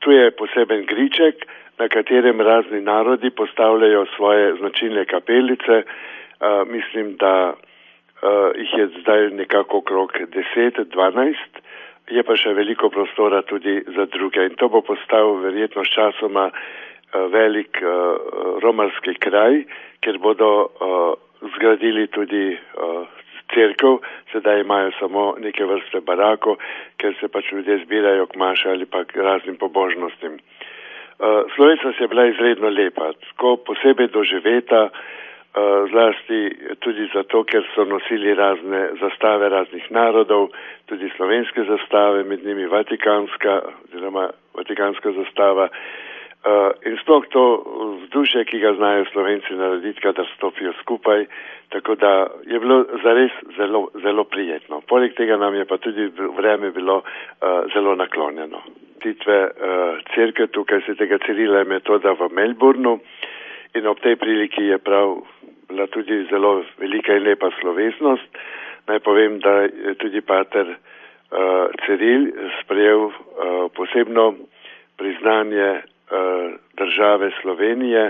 Tu je poseben griček, na katerem razni narodi postavljajo svoje značilne kapelice. Mislim, da jih je zdaj nekako okrog 10-12, je pa še veliko prostora tudi za druge. In to bo postal verjetno s časoma velik romarski kraj, kjer bodo zgradili tudi cerkev. Sedaj imajo samo neke vrste barako, ker se pač ljudje zbirajo k maši ali pa k raznim pobožnostim. Slovesnost je bila izredno lepa, tako posebej doživeta, zlasti tudi zato, ker so nosili razne zastave raznih narodov, tudi slovenske zastave, med njimi vatikanska zastava. In sploh to vzdušje, ki ga znajo Slovenci narediti, kadar stopijo skupaj, tako da je bilo zares zelo, zelo prijetno. Poleg tega nam je pa tudi vreme bilo zelo naklonjeno. Cerkev tukaj svetega Cirila in Metoda v Melbournu in ob tej priliki je prav bila tudi zelo velika in lepa slovesnost. Naj povem, da je tudi pater Ciril sprejel posebno priznanje države Slovenije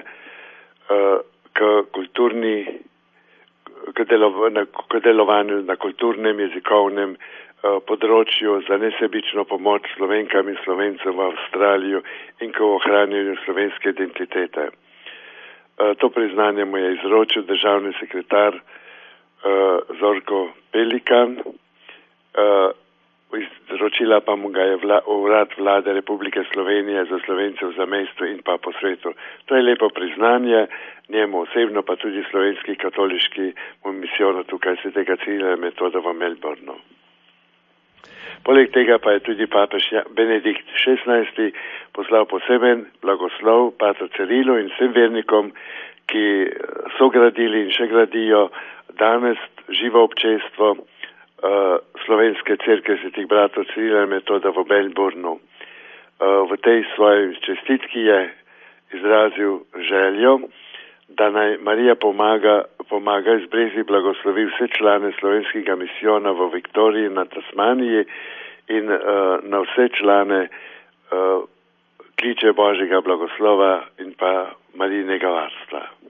k delovanju na kulturnem, jezikovnem področju za nesebično pomoč Slovenkam in Slovencem v Avstraliji in k ohranjanju slovenske identitete. To priznanje mu je izročil državni sekretar Zorko Pelikan, izročila pa mu ga je Urad Vlade Republike Slovenije za Slovence v zamejstvu in pa po svetu. To je lepo priznanje, njemu osebno pa tudi slovenski katoliški misijonu tukaj svetega Cirila in Metoda v Melbournu. Poleg tega pa je tudi papež Benedikt XVI poslal poseben blagoslov pater Cirilu in vsem vernikom, ki so gradili in še gradijo danes živo občestvo slovenske cerkve svetih bratov Cirila in Metoda v Melbournu. V tej svoji čestitki je izrazil željo, da naj Marija pomaga iz Brezij blagoslovi vse člane slovenskega misijona v Viktoriji na Tasmaniji in na vse člane kliče Božjega blagoslova in pa Marijinega varstva.